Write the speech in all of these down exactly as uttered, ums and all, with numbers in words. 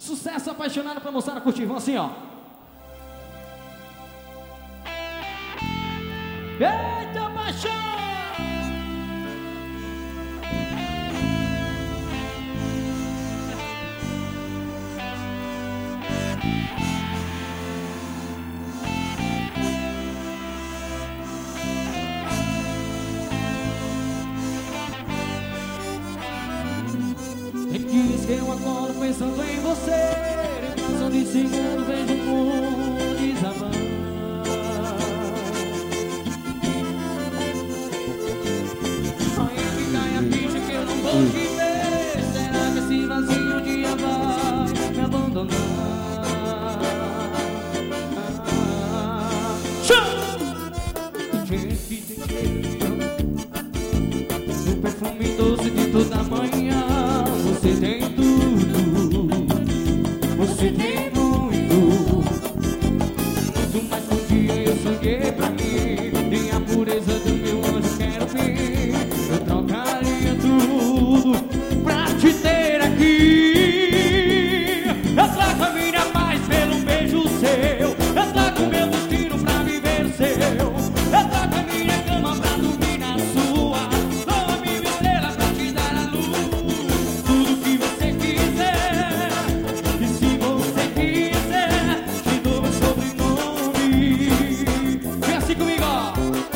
Sucesso apaixonado pra moçada curtir. Vamos assim, ó. Eita, paixão! Tem dias que eu acordo pensando em você, em fração de segundo vejo o mundo desabar. Sonha que cai a ficha que eu não vou te ver. Será que esse vazio um dia vai me abandonar? Gente, tem cheiro do perfume doce de toda manhã. Você tem tudo, você tem muito, muito mais que um dia eu sonhei pra mim. Tem a pureza do meu anjo, quero vir. Eu trocaria tudo pra te ter aqui. Eu trago a minha paz pelo um beijo seu. Eu trago o meu destino pra viver seu. Eu trago a minha cama pra dormir na sua. Dou a minha estrela pra te dar a luz. Tudo que você quiser. E se você quiser, te dou meu sobrenome. Vem assim comigo, ó.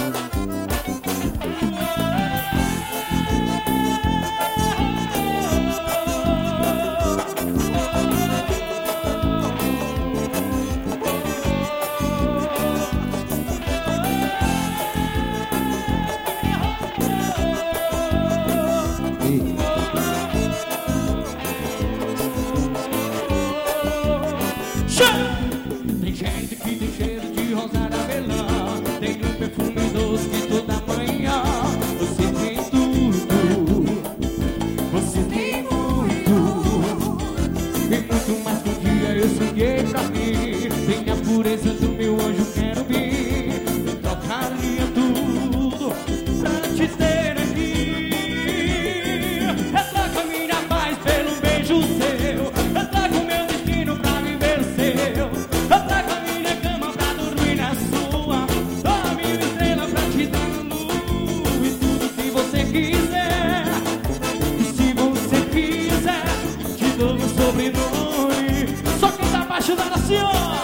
Tem gente que tem cheiro de rosa da avelã. Tem um perfume doce de toda manhã. Você tem tudo, você tem muito, e muito mais que um dia eu sonhei pra mim. Tem a pureza do meu anjo, quero vir. Eu trocaria tudo pra te ter aqui. Eu trago a minha paz pelo um beijo seu. Eu trago o meu destino pra viver seu. Eu trago a minha cama pra dormir na sua. Dou a minha estrela pra te dar luz. E tudo que você quiser. E se você quiser, te dou meu sobrenome. Só quem tá apaixonado assim, ó.